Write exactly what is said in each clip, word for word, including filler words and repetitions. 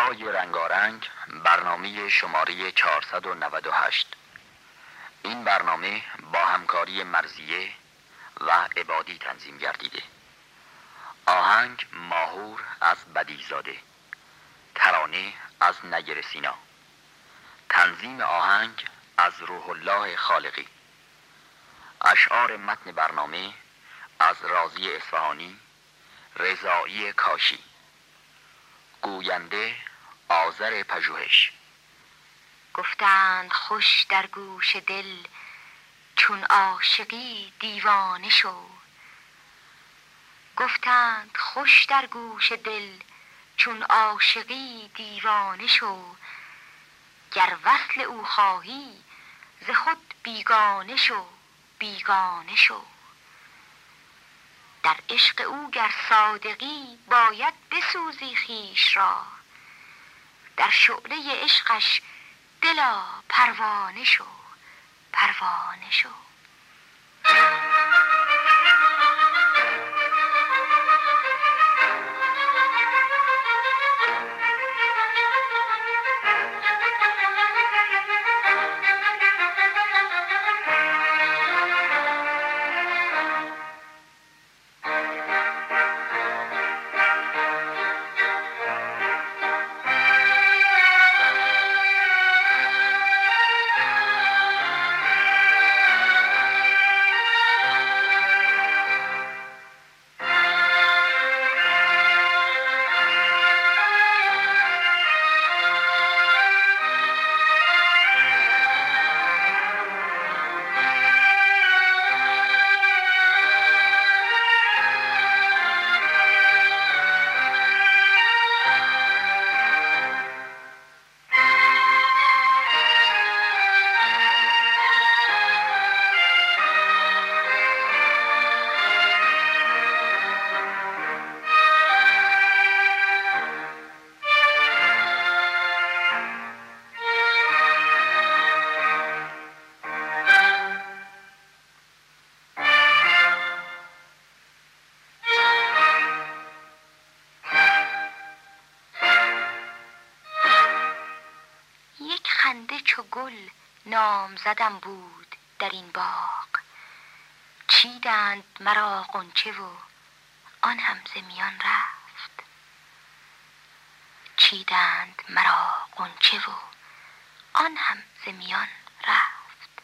صدای رنگارنگ، برنامه شماره چهارصد و نود و هشت. این برنامه با همکاری مرزیه و عبادی تنظیم گردیده. آهنگ ماهور از بدیع‌زاده، ترانه از نیر سینا، تنظیم آهنگ از روح الله خالقی. اشعار متن برنامه از رازی اصفهانی، رضایی کاشی. گوینده آذر پژوهش. گفتند خوش در گوش دل چون عاشقی دیوانه شو. گفتند خوش در گوش دل چون عاشقی دیوانه شو. گر وصل او خواهی ز خود بیگانه شو، بیگانه شو. در عشق او گر صادقی باید بسوزی خویش را. در شعله عشقش دلا پروانه شو، پروانه شو. خنده چو گل نامزدم بود در این باغ. چیدند مرا غنچه و آن هم ز میان رفت. چیدند مرا غنچه و آن هم ز میان رفت.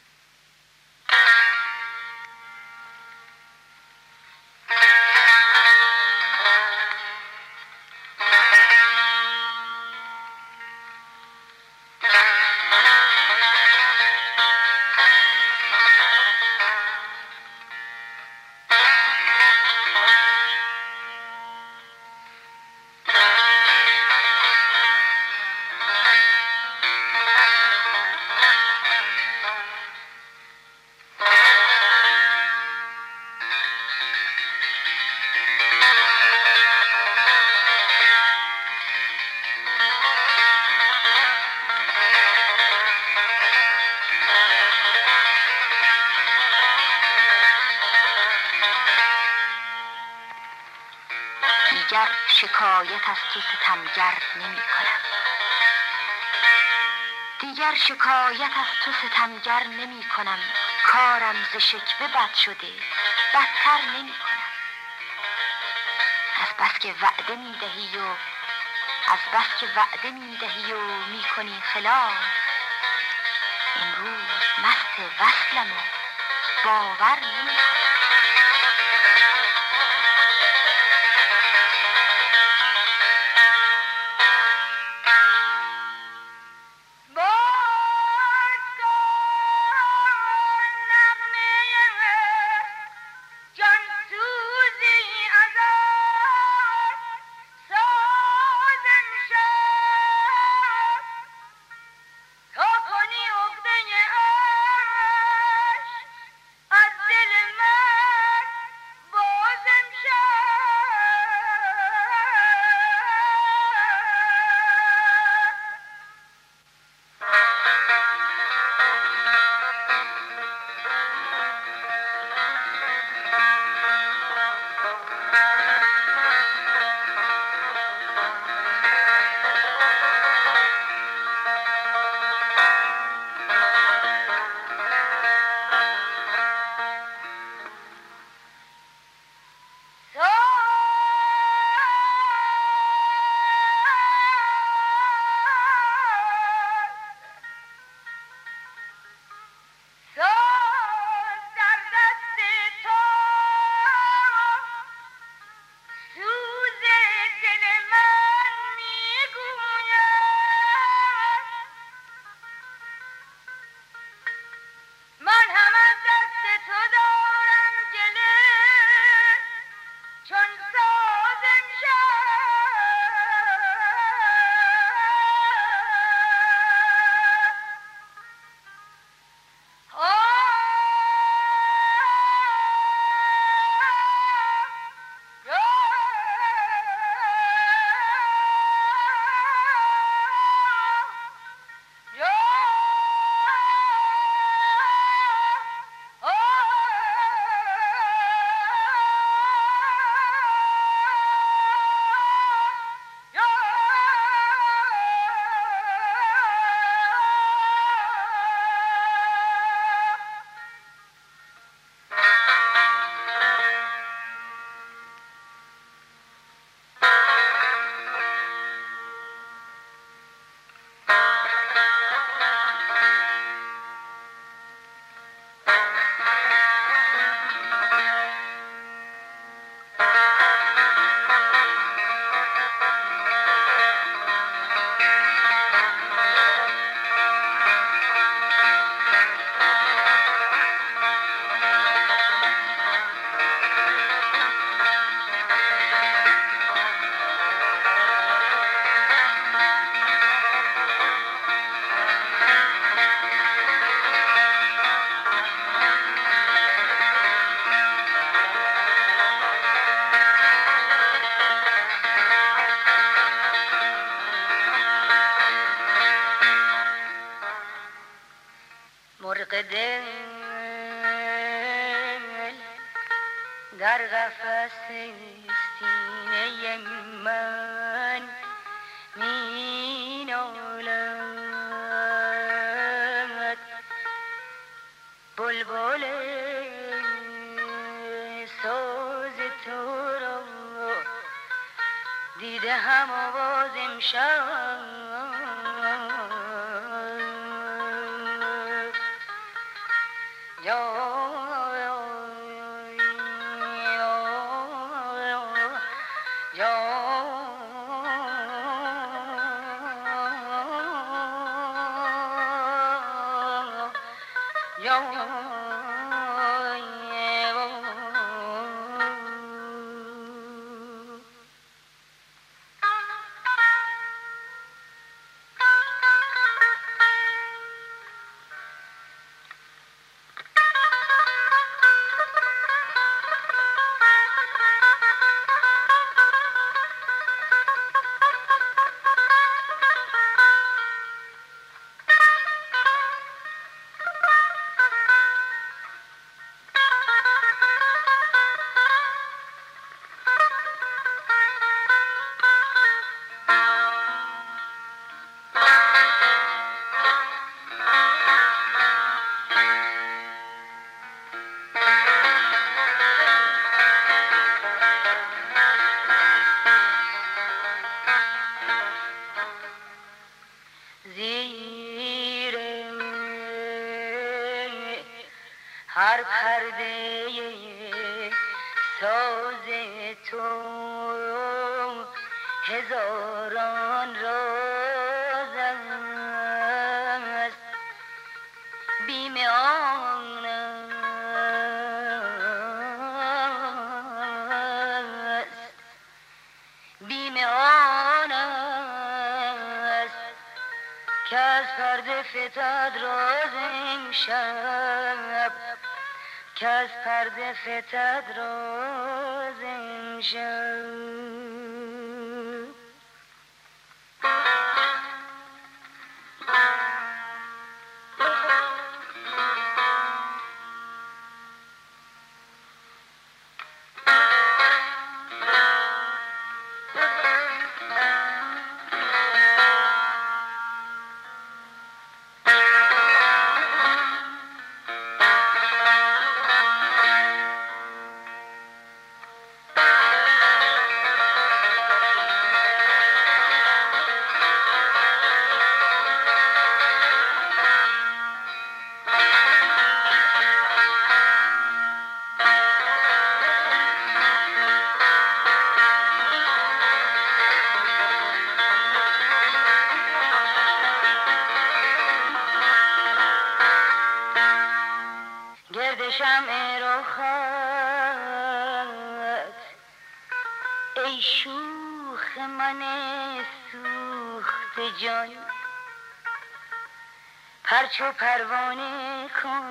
دیگر شکایت از تو ستمگر نمی کنم. دیگر شکایت از تو ستمگر نمی کنم. کارم ز شکوه بد شده بدتر نمی کنم. از بس که وعده می دهی و از بس که وعده می دهی و می کنی خلاف. امروز مست وصلم و باور نمی کنم. از دل من دل در قفس سینه من می نالد، بلبل ساز تو را دیده هم آواز امشب، هر پرده ساز تو هزاران راز است، بیم آن است، بیم آن است که از پرده فتد راز امشب، که از پرده فتد راز امشب. گرد شمع رخت ای شوخ من سوخته جان، پرچو پروانه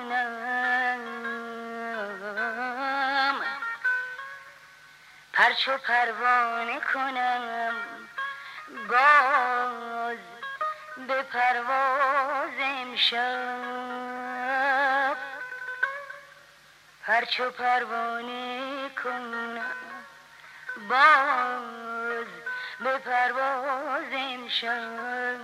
کنم، پرچو پروانه کنم باز به پرواز امشب، پرچو پروانه کنم باز به پرواز امشب.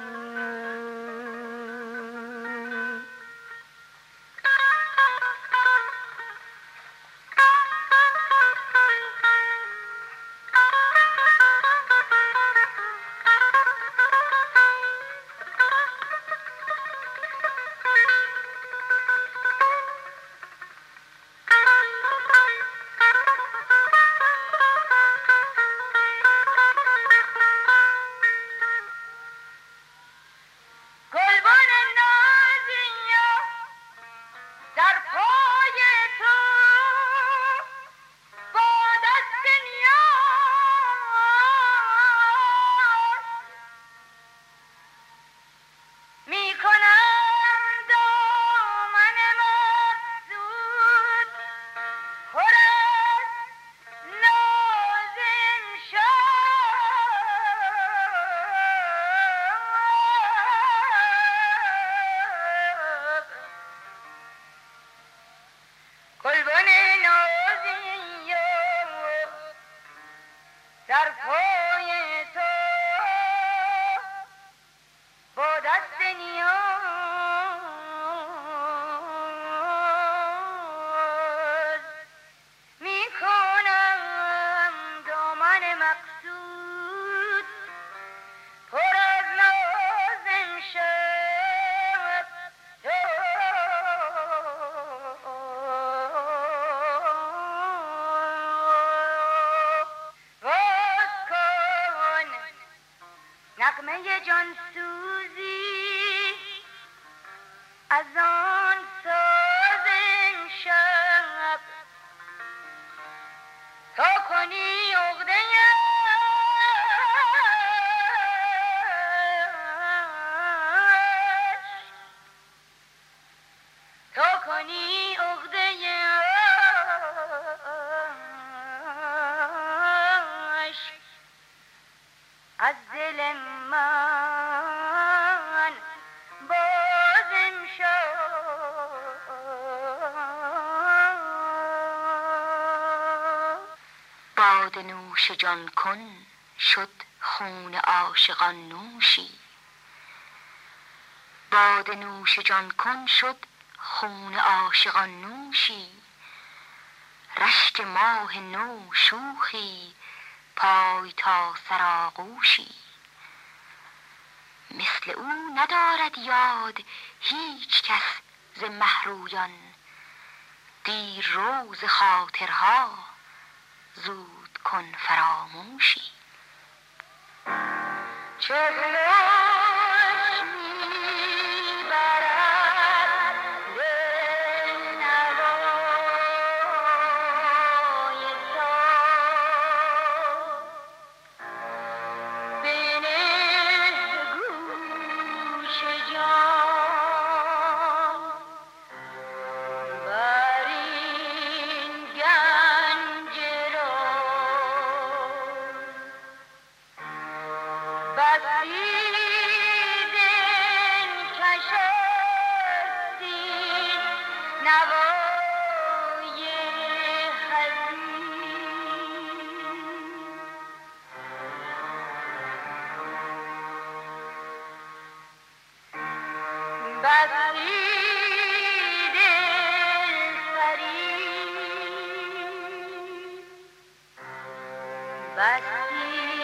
پای تو با دست نیاز می کنم دامن مقصود پر از ناز امشب باز کن نغمه جانسوزی از آن ساز امشب تا کنی عقده تا کنی عقده از دل من باز امشب باده نوش جان کن شد خون عاشقان نوشی باده نوش جان کن شد خون عاشقان نوشی رشک ماه نو شوخی پای تا سر آغوشی مثل او ندارد یاد هیچ کس ز مهرویان دیر رو ز خاطرها زود کن فراموشی چهرش میبرد دل نوای تو بنه گوش جان بر این گنج بسی دل کشستی نوای حزین بسی دل فریب بسی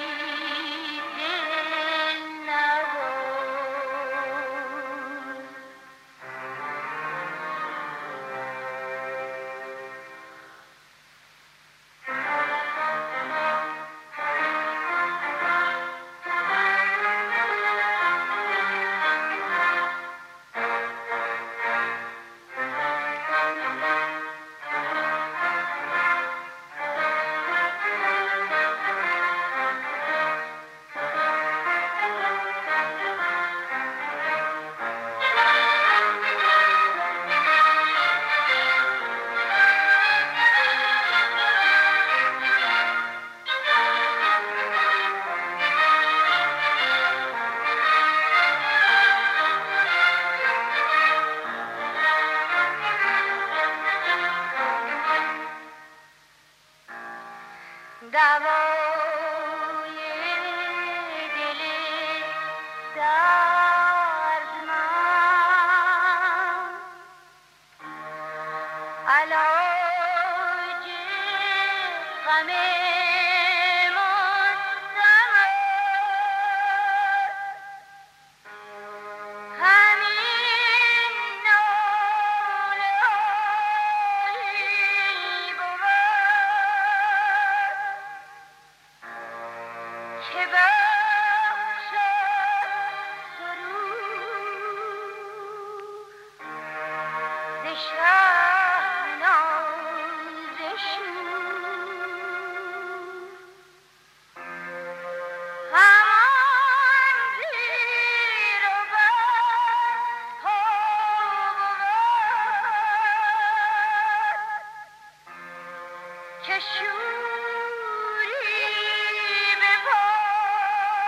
دوای دل دردمند علاج غم مستمر همین ناله هایی بود که بخشد سرود ز شهناز شور همان زیر و بمها بود که شوری به پای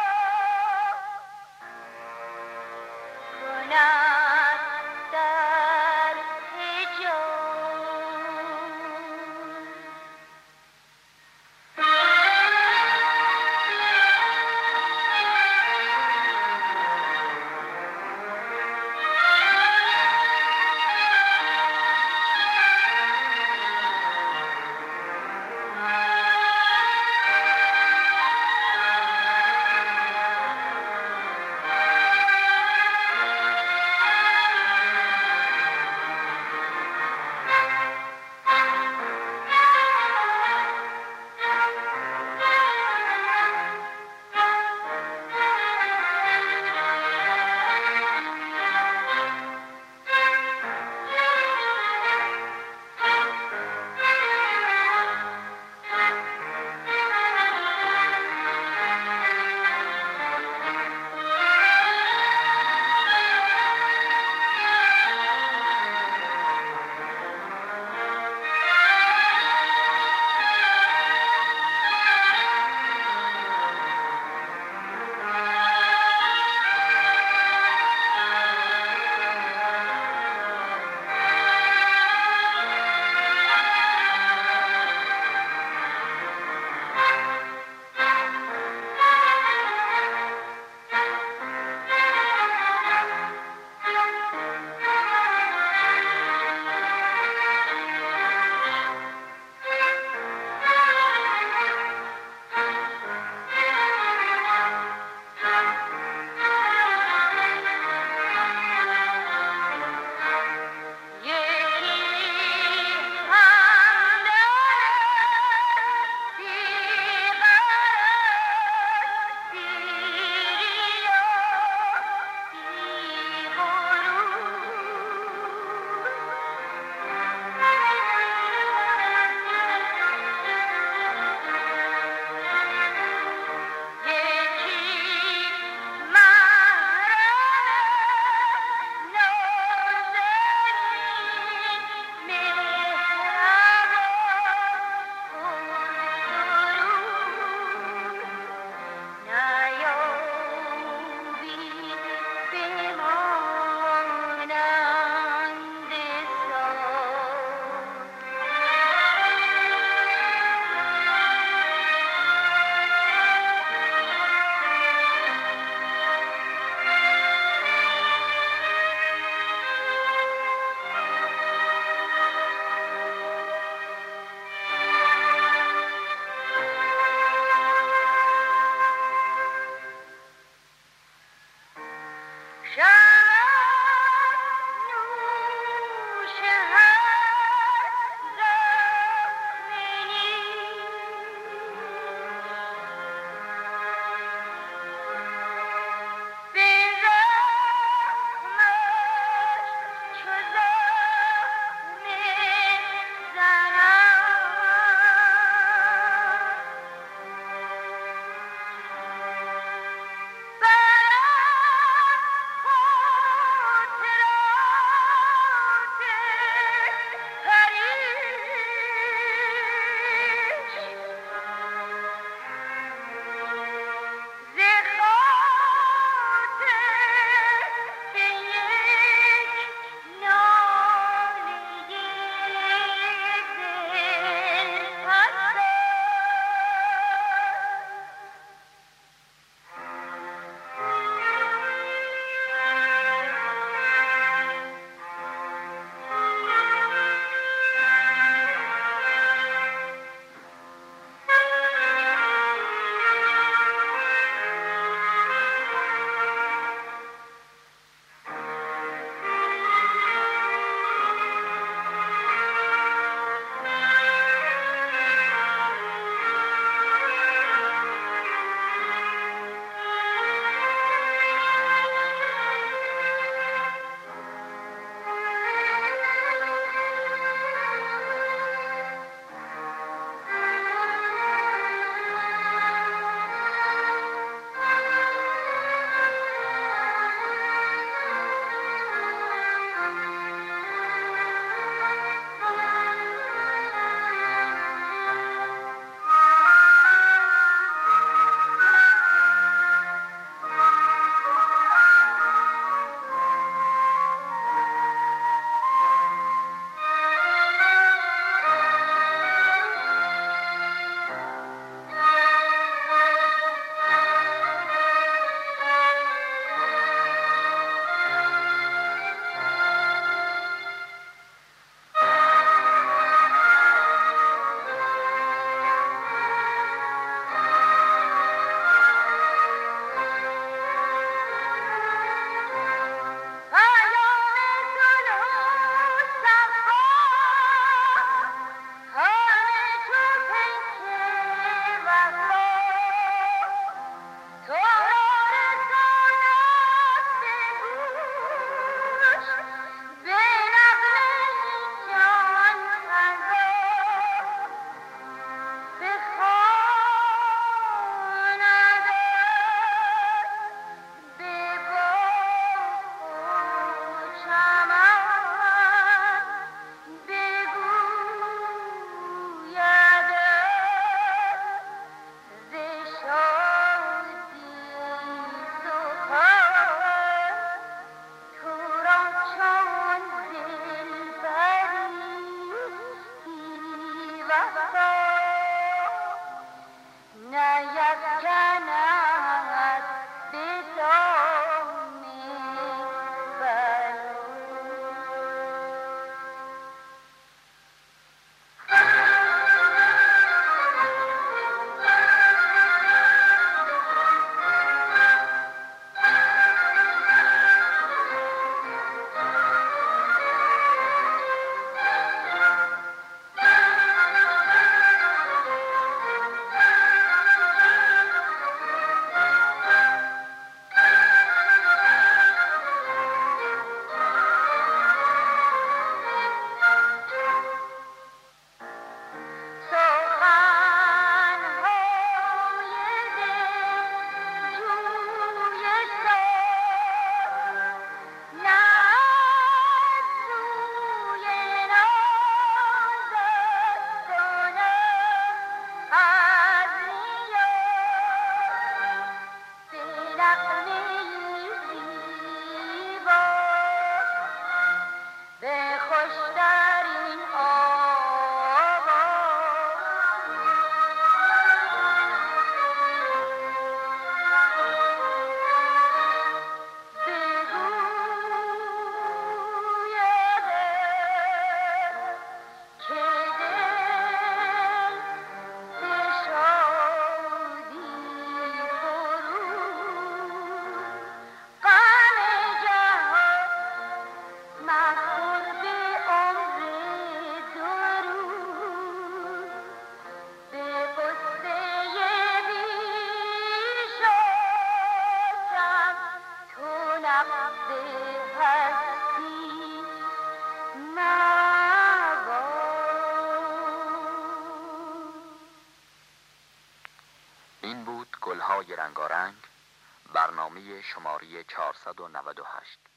های رنگارنگ، برنامه شماره چهارصد و نود و هشت.